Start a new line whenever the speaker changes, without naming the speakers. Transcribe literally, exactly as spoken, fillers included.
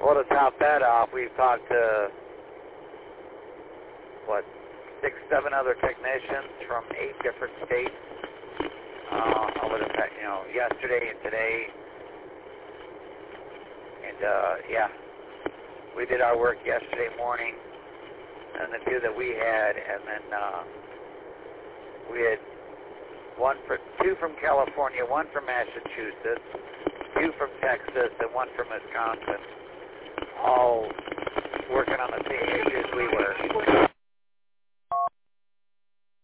Well, to top that off, we've talked to, what, six, seven other technicians from eight different states uh, over the, you know, yesterday and today. And, uh, yeah, we did our work yesterday morning, and the two that we had, and then uh, we had one for, two from California, one from Massachusetts, two from Texas, and one from Wisconsin, all working on the same issues we were.